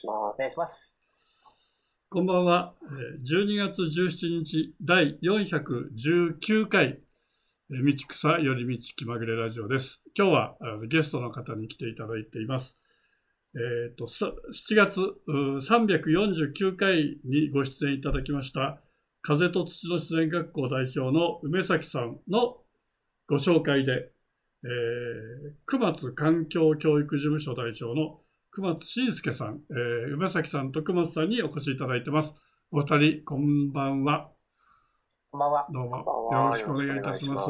お願いします。 こんばんは。12月17日第419回道草より道気まぐれラジオです。今日はゲストの方に来ていただいています。7月349回にご出演いただきました風と土の自然学校代表の梅崎さんのご紹介で、熊津環境教育事務所代表の熊津伸介さん、梅崎さんと熊津さんにお越しいただいてます。お二人、こんばんは。 こんばんは。 どうもよろしくお願いいたします。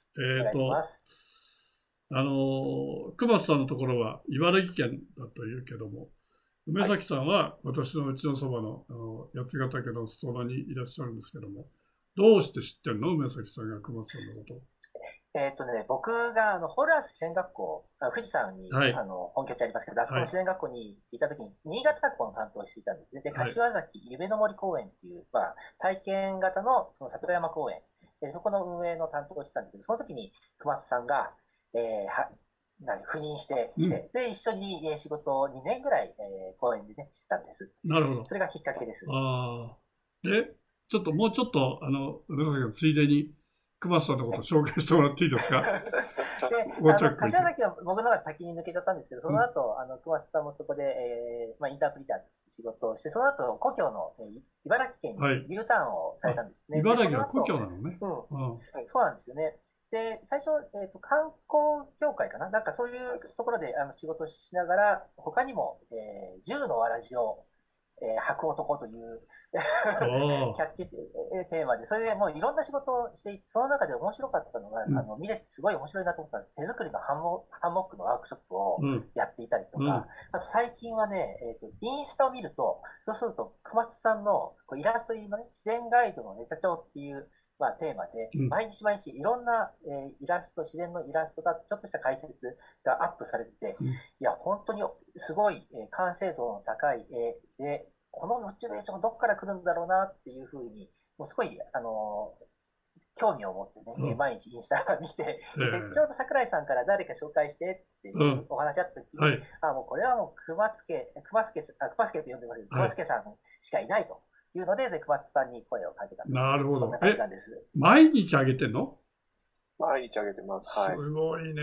熊津さんのところは茨城県だというけども、梅崎さんは私のうちのそばの、八ヶ岳の裾野にいらっしゃるんですけども、どうして知ってるの、梅崎さんが熊津さんのこと。 僕がホラー自然学校、富士山に、本拠地ありますけど、あそこの自然学校にいたときに、新潟学校の担当をしていたんですね。で、柏崎夢の森公園っていう、体験型のその里山公園、そこの運営の担当をしてたんですけど、その時に熊津さんが、赴任してきて、で、一緒に仕事を2年ぐらい、公園でね、してたんです。 なるほど。 それがきっかけです。 で、もうちょっと、梅崎さん、ついでに、熊津さんのことを紹介してもらっていいですか。 柏崎は僕の中で先に抜けちゃったんですけど、その後、熊津さんもそこで、インタープリターとして仕事をして、その後、故郷の茨城県に U ターンをされたんですね。 茨城は故郷なのね。 そうなんですよね。で、最初、観光協会かな、なんかそういうところで仕事をしながら、他にも、10のわらじを履く男というキャッチテーマで、それでもういろんな仕事をしていて、その中で面白かったのが、見ててすごい面白いなと思ったら、手作りのハンモックのワークショップをやっていたりとか、あと最近はね、インスタを見ると、そうすると、熊津さんのイラスト入りのね、自然ガイドのネタ帳っていう、テーマで、毎日毎日いろんな、イラスト、自然のイラストがちょっとした解説がアップされてて、いや、本当にすごい、完成度の高い絵で、このモチベーションどこから来るんだろうなっていうふうに、もうすごい、興味を持ってね、毎日インスタ見て、でちょうど桜井さんから誰か紹介してっていうお話あった時に、もうこれはもう熊助と呼んでますけど、熊助さんしかいないというので、熊津さんに声をかけた。 なるほど。 そんな感じなんです。 毎日あげてんの？ 毎日あげてます。 すごいね。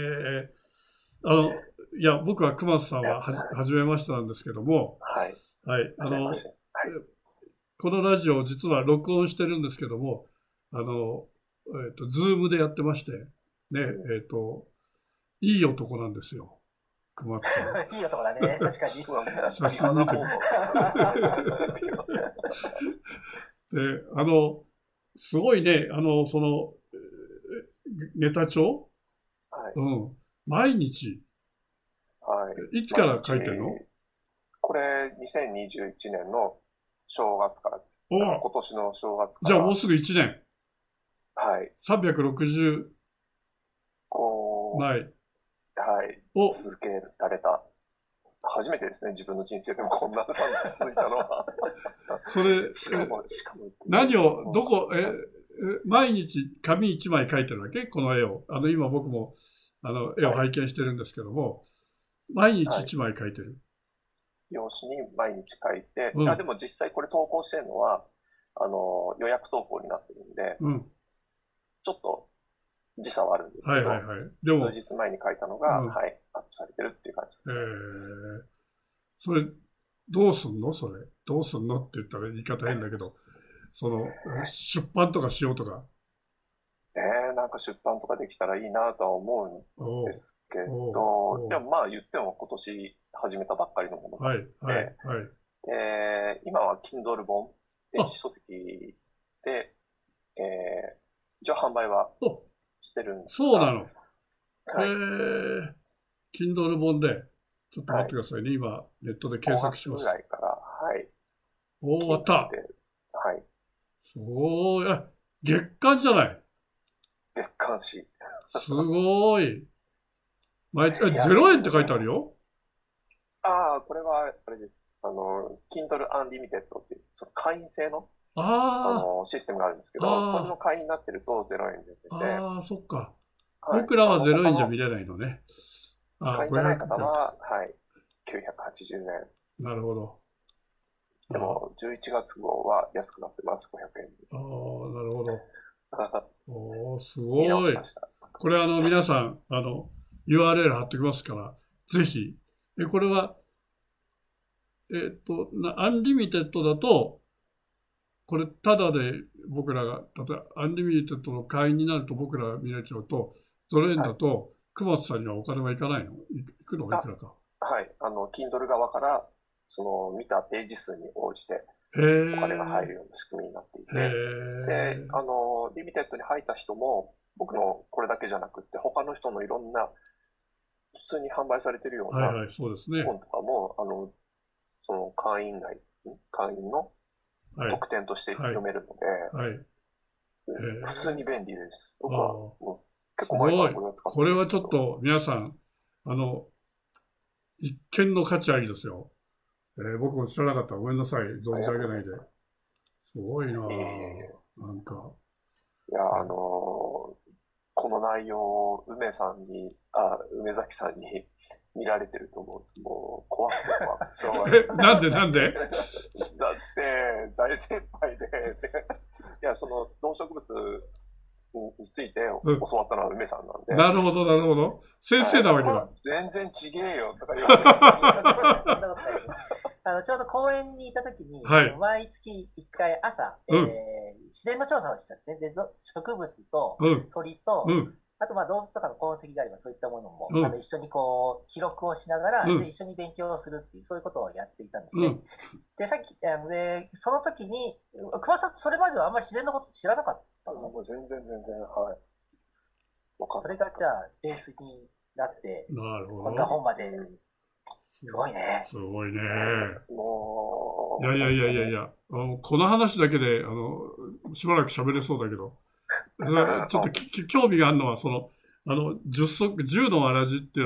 いや、僕は熊津さんは初めましてなんですけども、このラジオ実は録音してるんですけども、ズームでやってまして、ね、いい男なんですよ、熊津さん。いい男だね、確かに。 写真見てで、すごいね、その、ネタ帳、毎日、いつから書いてるの？ これ、2021年の正月からです。今年の正月から。 じゃあもうすぐ1年。360枚。 続けられた。初めてですね、自分の人生でもこんな続いたのは。 それ、しかも何を、毎日紙1枚描いてるわけ？この絵を。今僕も、絵を拝見してるんですけども、毎日1枚描いてる。 用紙に毎日書いて、でも実際これ投稿してるのは、予約投稿になってるんで、ちょっと時差はあるんですけど、数日前に書いたのが、アップされてるっていう感じですね。 それ、どうすんの？それ。どうすんのって言ったら言い方変だけど、出版とかしようとか。 なんか出版とかできたらいいなとは思うんですけど、でも言っても今年始めたばっかりのものなので、今は Kindle 本、電子書籍で、一応販売はしてるんですが。 そうなの。Kindle 本で、ちょっと待ってくださいね、今ネットで検索します。 5月ぐらいから、 終わった。そう、月刊じゃない。 月刊誌。 すごい。0円って書いてあるよ。 これは、あれです。Kindle Unlimited っていう、その会員制の、システムがあるんですけど、それの会員になってると0円で出てて。 そっか。僕らは0円じゃ見れないのね。 会員じゃない方は、980円。 なるほど。 でも、11月号は安くなってます、500円に。 ああ、なるほど。おー、すごい。これ皆さん、URL 貼っておきますから、ぜひ。これは、アンリミテッドだと、これ、ただで僕らが、例えば、アンリミテッドの会員になると僕らが見れちゃうと、ゾレーンだと、熊津さんにはお金はいかないの？いくのがいくらか。 はい。Kindle 側から、見たページ数に応じて、お金が入るような仕組みになっていて、で、リミテッドに入った人も、僕のこれだけじゃなくって、他の人のいろんな、普通に販売されているような本とかも、その会員の特典として読めるので、普通に便利です。僕は結構前からこれを使ってます。 これはちょっと皆さん、一見の価値ありですよ。僕も知らなかった。ごめんなさい。存じ上げないで。すごいなぁ。なんか。 いや、この内容を梅崎さんに見られてると思うと、もう怖くてしょうがない。 なんでだって、大先輩で、いや、動植物について教わったのは梅さんなんで。 なるほど、なるほど。先生なわけだ。 全然ちげえよとか言われて。 ちょうど公園にいたときに、毎月1回朝、自然の調査をしたんですね。で、植物と鳥と、あと動物とかの痕跡があればそういったものも、一緒に記録をしながら、で一緒に勉強をするっていう、そういうことをやっていたんですね。で、さっき、その時に、熊さん、それまではあんまり自然のこと知らなかったの？ もう全然、はい。 それがじゃあ、ベースになって、こんな本まで、すごいね。 すごいね。いや、この話だけで、しばらく喋れそうだけど、ちょっと興味があるのは、10のわらじっていう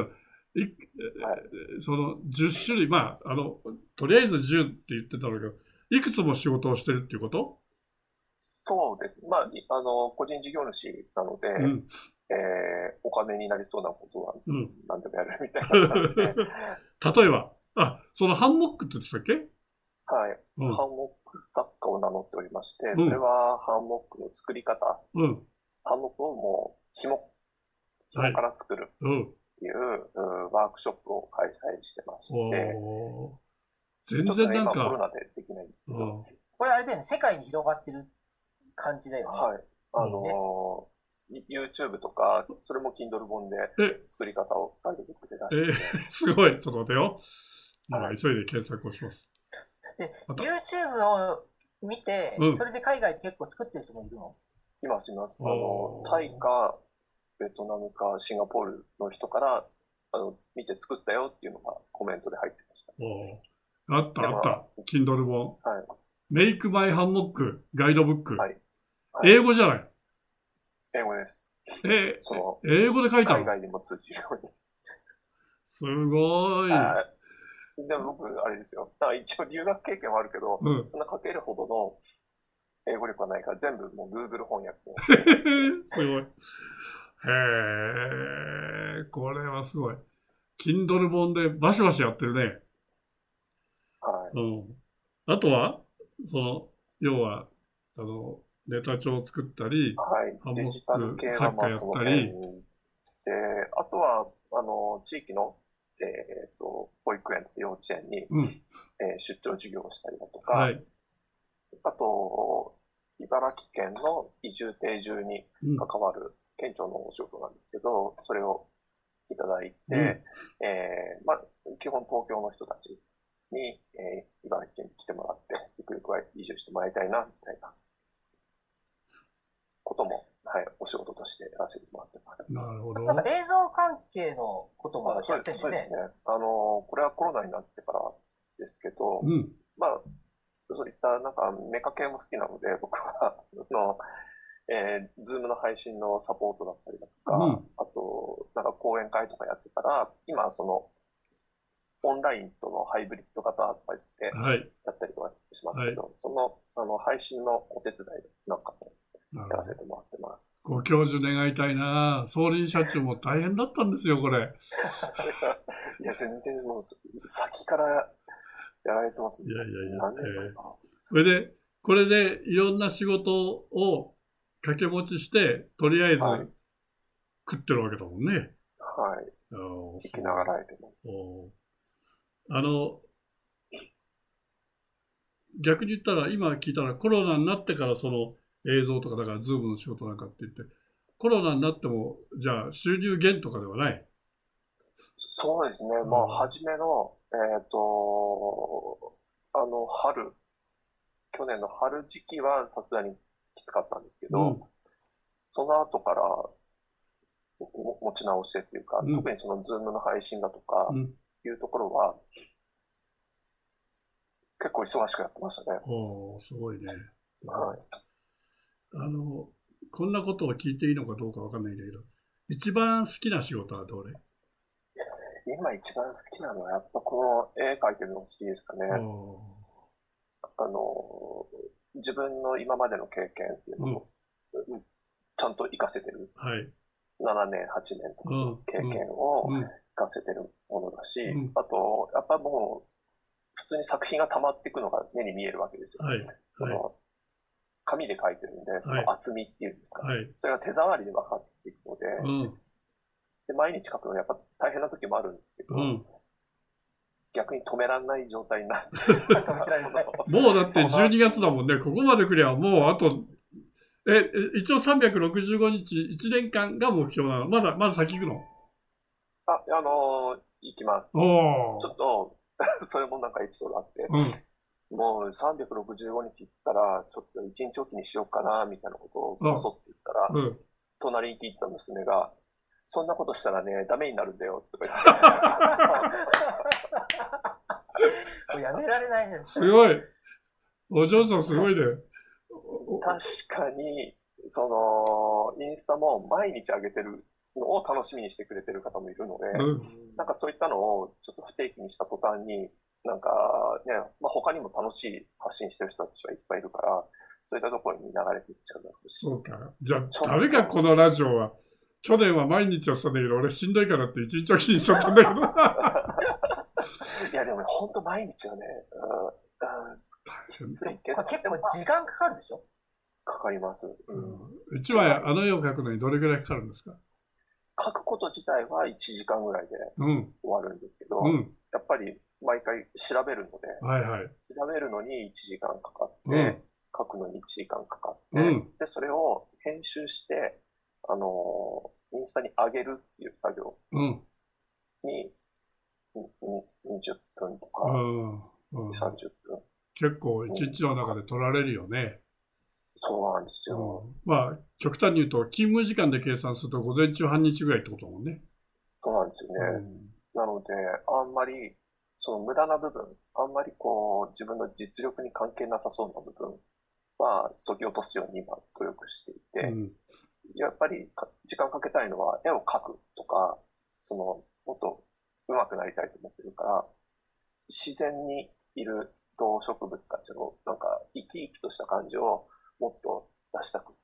、10種類、とりあえず10って言ってたんだけど、いくつも仕事をしてるっていうこと？ そうです。個人事業主なので、お金になりそうなことは何でもやるみたいな感じで。 例えば、そのハンモックって言ってたっけ？ はい。ハンモック作家を名乗っておりまして、それはハンモックの作り方、ハンモックをもう紐から作るっていうワークショップを開催してまして、 全然なんか、 今コロナでできないんですけど、 これあれだよね、世界に広がってる感じだよね。 はい。YouTube とか、それも Kindle 本で作り方をガイドブックで出してて。 すごい。ちょっと待ってよ。急いで検索をします。 で、YouTube を見て、それで海外で結構作ってる人もいるの？ います。タイか、ベトナムか、シンガポールの人から、見て作ったよっていうのがコメントで入ってました。 あった。Kindle 本。 はい。 Make My Hammock ガイドブック。英語じゃない？ 英語です。 英語で書いたの？ 海外にも通じるように。 すごい。 でも僕、あれですよ。一応留学経験はあるけど、そんな書けるほどの英語力はないから、全部もう Google 翻訳を。 すごい。これはすごい。Kindle 本でバシバシやってるね。 はい。 あとは、要は、ネタ帳を作ったり、 はい。デジタル系はまあその辺で、あとは、地域の、保育園とか幼稚園に、出張授業をしたりだとか、あと、茨城県の移住定住に関わる県庁のお仕事なんですけど、それをいただいて、基本東京の人たちに、茨城県に来てもらって、ゆくゆくは移住してもらいたいな、みたいなことも、お仕事としてやらせてもらってます。 なるほど。 なんか映像関係のこともやってるんですね。 そうですね。これはコロナになってからですけど、そういったなんかメカ系も好きなので、僕は、ズームの配信のサポートだったりだとか、あと、なんか講演会とかやってたら、今、オンラインとのハイブリッド型とか言って、やったりとかしますけど、その、配信のお手伝いなんかもやらせてもらってます。 ご教授願いたいな。総理社長も大変だったんですよ、これ。 いや、全然もう、先からやられてますね。 いやいやいや。 何年かな。 それで、これでいろんな仕事を掛け持ちして、とりあえず食ってるわけだもんね。 はい。生きながらやってます。 逆に言ったら、今聞いたらコロナになってからその映像とか、だからズームの仕事なんかって言って、 コロナになっても、じゃあ収入減とかではない？そうですね。まあ、初めの、去年の春時期はさすがにきつかったんですけど、その後から持ち直してっていうか、特にそのズームの配信だとかいうところは、結構忙しくやってましたね。すごいね。はい。 こんなことを聞いていいのかどうかわかんないんだけど、一番好きな仕事はどれ？ 今一番好きなのはやっぱこの絵描いてるの好きですかね。自分の今までの経験っていうのをちゃんと活かせてる。はい。7年、8年とかの経験を活かせてるものだし、あと、やっぱもう、普通に作品が溜まっていくのが目に見えるわけですよ。はい。紙で描いてるんで、その厚みっていうんですか、はい、それが手触りで分かっていくので、で毎日描くのはやっぱ大変な時もあるんですけど、逆に止められない状態になってもうだって12月だもんね。ここまで来りゃもうあと、一応365日、1年間が目標なの？まだ先行くの？ 行きます。ちょっと、それもなんかエピソードあって、もう365日行ったら、ちょっと1日おきにしようかな、みたいなことをこそって言ったら、隣に聞いた娘が、そんなことしたらね、ダメになるんだよ、とか言って。 もうやめられないね。 すごい。お嬢さんすごいね。 確かに、インスタも毎日上げてるのを楽しみにしてくれてる方もいるので、なんかそういったのをちょっと不定期にした途端に、なんかね、まあ、他にも楽しい発信してる人たちはいっぱいいるから、そういったところに流れていっちゃうんですけど。 そうか。じゃあ、ダメか、このラジオは。去年は毎日やってたんだけど、俺しんどいからって一日おきにしちゃったんだけど。 いや、でもね、ほんと毎日はね、 結構時間かかるでしょ？ かかります。 一枚あの絵を描くのにどれぐらいかかるんですか？ 描くこと自体は1時間ぐらいで終わるんですけど、やっぱり毎回調べるので、調べるのに1時間かかって、書くのに1時間かかって、で、それを編集して、インスタに上げるっていう作業に、20分とか、30分。 結構一日の中で取られるよね。 そうなんですよ。 まあ、極端に言うと、勤務時間で計算すると午前中半日ぐらいってことだもんね。 そうなんですよね。なので、あんまり、その無駄な部分、あんまりこう、自分の実力に関係なさそうな部分は、削ぎ落とすように今、努力していて、やっぱり時間かけたいのは、絵を描くとか、もっと上手くなりたいと思ってるから、自然にいる動植物たちの、なんか、生き生きとした感じをもっと出したくって、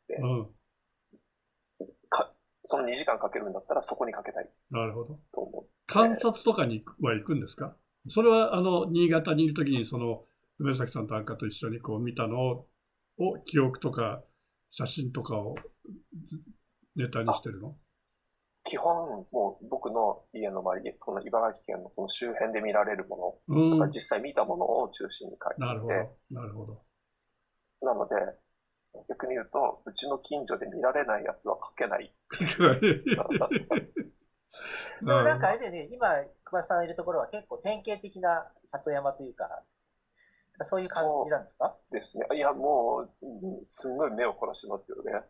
その2時間かけるんだったらそこにかけたい。 なるほど。と思って。観察とかには行くんですか？それは、新潟にいるときに、梅崎さんと安価と一緒にこう見たのを記憶とか写真とかをネタにしてるの？ 基本、もう僕の家の周り、この茨城県のこの周辺で見られるもの、とか実際見たものを中心に書いていて。 なるほど。なるほど。 なので、逆に言うと、うちの近所で見られないやつは書けない。 でもなんかあれでね、今、熊田さんがいるところは結構典型的な里山というか、そういう感じなんですか？ そうですね。いや、もう、すんごい目を凝らしますけどね。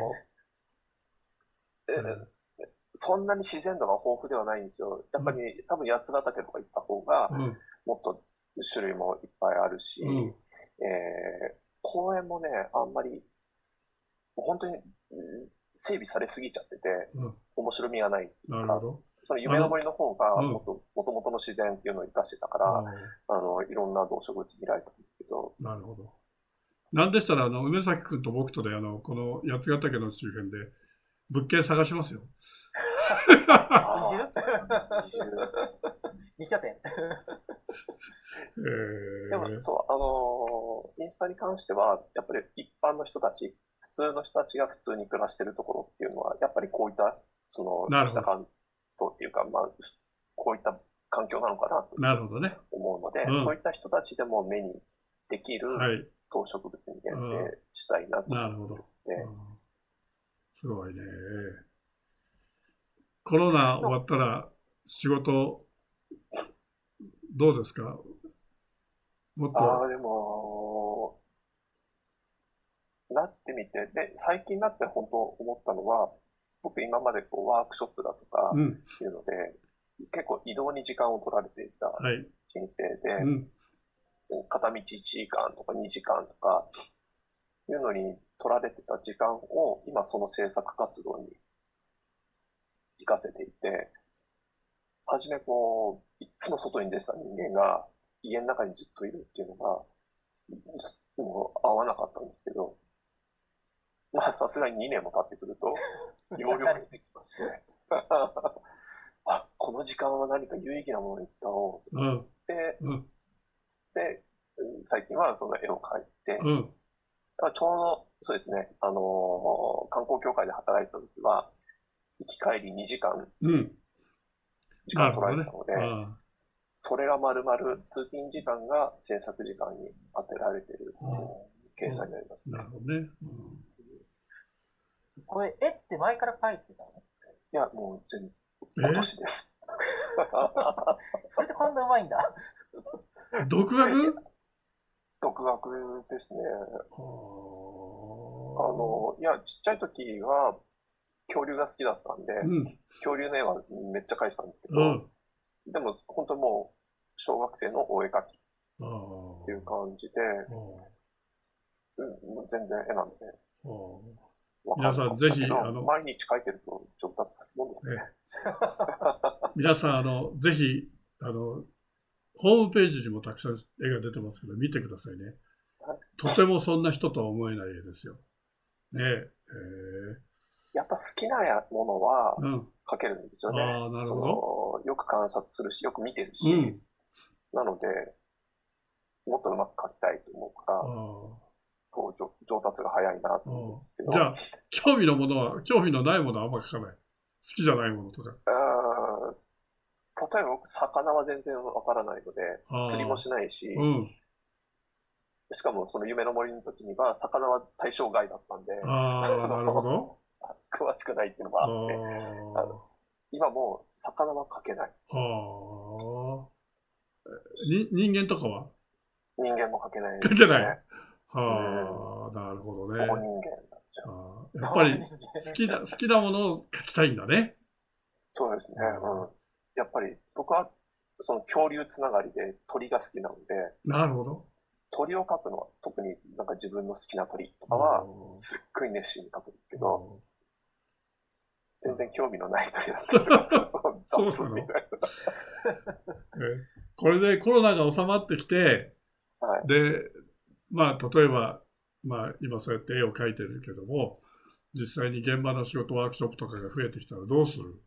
そんなに自然度が豊富ではないんですよ。やっぱり、多分八ヶ岳とか行った方が、もっと種類もいっぱいあるし、公園もね、あんまり、本当に整備されすぎちゃってて、面白みがない。 なるほど。 その夢の森の方が、もともとの自然っていうのを生かしてたから、いろんな動植物見られたんですけど。 なるほど。なんでしたら、梅崎君と僕とで、この八ヶ岳の周辺で、物件探しますよ。 二拠点でもそう、インスタに関しては、やっぱり一般の人たち、普通の人たちが普通に暮らしてるところっていうのは、やっぱりこういった、北関東っていうか、こういった環境なのかなと思うので、そういった人たちでも目にできる動植物に限定したいなと思って。 すごいね。コロナ終わったら仕事どうですか？もっと。 でも、なってみて、で、最近になって本当思ったのは、僕今までワークショップだとかっていうので、結構移動に時間を取られていた人生で、片道1時間とか2時間とかいうのに取られてた時間を今その制作活動に活かせていて、はじめいつも外に出てた人間が家の中にずっといるっていうのが、もう合わなかったんですけど、さすがに2年も経ってくると、要領が出てきまして、この時間は何か有意義なものに使おうと思って、で、最近はその絵を描いて、ちょうどそうですね、観光協会で働いた時は、行き帰り2時間、時間取られたので、それが丸々通勤時間が制作時間に当てられている計算になりますね。 なるほどね。 これ、絵って前から描いてたの？ いや、もう今年です。 それでこんなうまいんだ。 独学？ 独学ですね。いや、ちっちゃい時は恐竜が好きだったんで、恐竜の絵はめっちゃ描いてたんですけど、でも本当にもう小学生のお絵描きっていう感じで、全然絵なんで。 皆さんぜひ毎日描いてると上達するもんですね。 皆さんぜひホームページにもたくさん絵が出てますけど見てくださいね。とてもそんな人とは思えない絵ですよ。ね。 やっぱ好きなものは描けるんですよね。 なるほど。よく観察するし、よく見てるし、なのでもっとうまく描きたいと思うから。上達が早いなと思うんですけど。 じゃあ、興味のないものはあんまり描かない。好きじゃないものとか。 例えば僕、魚は全然わからないので、釣りもしないし、しかもその夢の森の時には、魚は対象外だったんで、 なるほど。 詳しくないっていうのがあって、今もう魚は描けない。 人間とかは？ 人間も描けない、 描けない。なるほどね。 人間になっちゃう。 やっぱり好きなものを描きたいんだね。 そうですね。やっぱり僕はその恐竜つながりで鳥が好きなので。 なるほど。 鳥を描くのは特になんか自分の好きな鳥とかはすっごい熱心に描くんですけど、全然興味のない鳥だったらそうなの。これでコロナが収まってきて、で例えば、今そうやって絵を描いてるけども、実際に現場の仕事、ワークショップとかが増えてきたらどうする？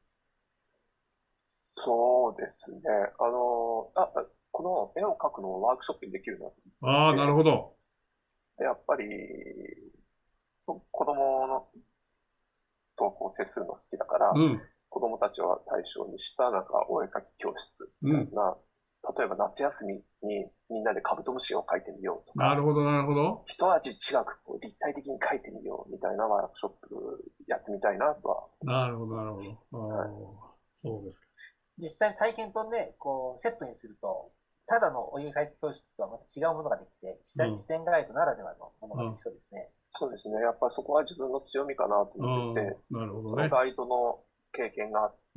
そうですね。この絵を描くのをワークショップにできるな。なるほど。 やっぱり、子供のと接するの好きだから、子供たちを対象にしたなんかお絵描き教室みたいな、例えば夏休みにみんなでカブトムシを描いてみようとか。 なるほど、なるほど。 一味違く立体的に描いてみようみたいなワークショップやってみたいなとは。 なるほど、なるほど。そうですか。 実際に体験とね、セットにすると、ただのお絵描き教室とはまた違うものができて、視点ガイドならではのものができそうですね。 そうですね。やっぱりそこは自分の強みかなと思ってて、 なるほどね。 そのガイドの経験があって、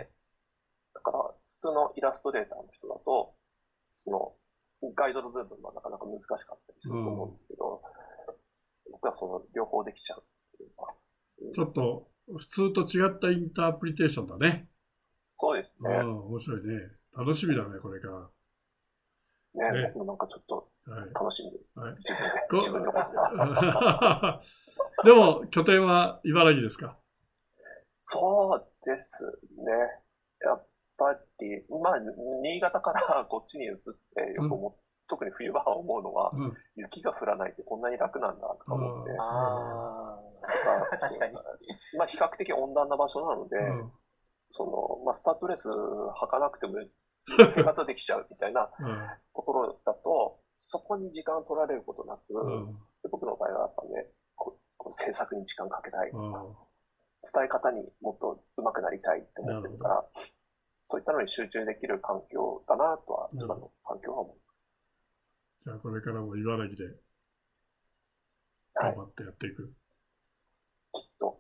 だから普通のイラストレーターの人だと、そのガイドの部分はなかなか難しかったりすると思うんですけど、僕はその両方できちゃうっていうか。 ちょっと普通と違ったインタープリテーションだね。 そうですね。 面白いね。楽しみだね、これから。 ね、僕もなんかちょっと楽しみです。自分のことが。でも、拠点は茨城ですか？ そうですね。やっぱ気、まあ、新潟からこっちに移ってよく特に冬場は思うのは、雪が降らないってこんなに楽なんだとか思って。 確かに。 まあ、比較的温暖な場所なので、まあ、スタッドレス履かなくても生活できちゃうみたいなところだと、そこに時間を取られることなく、僕の場合はやっぱね、制作に時間かけたいとか、伝え方にもっと上手くなりたいって思ってるから、そういったのに集中できる環境だなとは、今の環境は思う。 じゃあこれからも茨城で頑張ってやっていく。 きっと。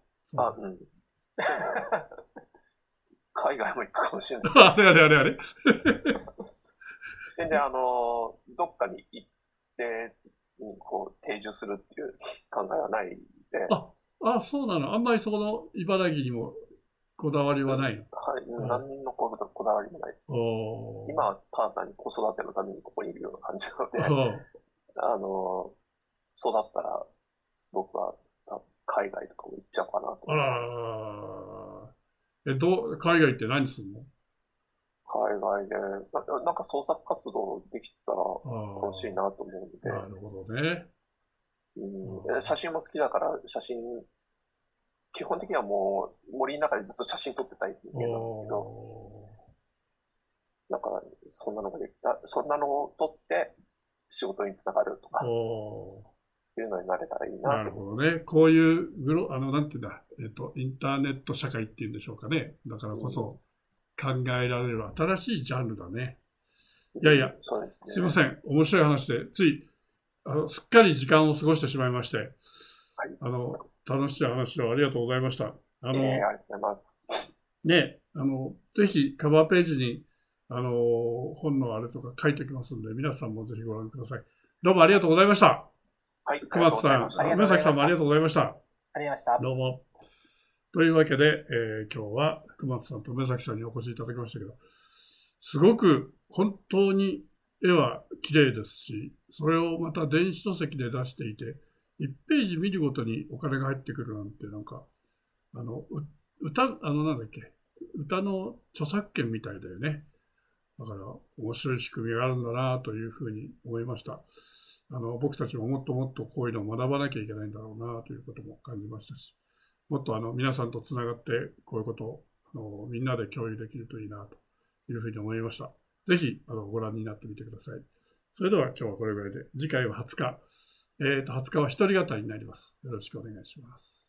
海外も行くかもしれない。 あれ。 全然どっかに行って、定住するっていう考えはないんで。 そうなの。あんまりそこの茨城にもこだわりはないの？ はい、何人のこだわりもないです。今はパートナーに子育てのためにここにいるような感じなので、育ったら僕は海外とかも行っちゃおうかなと。 海外って何するの？ 海外で、なんか創作活動できたら楽しいなと思うので。 なるほどね。 写真も好きだから、基本的にはもう森の中でずっと写真撮ってたい人間なんですけど、だからそんなのができた、そんなのを撮って仕事につながるとか、いうのになれたらいいな。 なるほどね。こういうなんていうんだ、インターネット社会っていうんでしょうかね。だからこそ考えられる新しいジャンルだね。いやいや、すいません。面白い話で、ついすっかり時間を過ごしてしまいまして、楽しい話をありがとうございました。 ありがとうございます。 ね、ぜひカバーページに、本のあれとか書いておきますので、皆さんもぜひご覧ください。どうもありがとうございました。 はい。 熊津さん、梅崎さんもありがとうございました。 ありがとうございました。 どうも。というわけで、今日は熊津さんと梅崎さんにお越しいただきましたけど、すごく本当に絵は綺麗ですし、それをまた電子書籍で出していて、1ページ見るごとにお金が入ってくるなんて、なんか、なんだっけ、歌の著作権みたいだよね。だから、面白い仕組みがあるんだなというふうに思いました。僕たちももっともっとこういうのを学ばなきゃいけないんだろうなということも感じましたし、もっと皆さんとつながってこういうことをみんなで共有できるといいなというふうに思いました。ぜひご覧になってみてください。それでは今日はこれぐらいで、次回は20日。20日は一人語りになります。よろしくお願いします。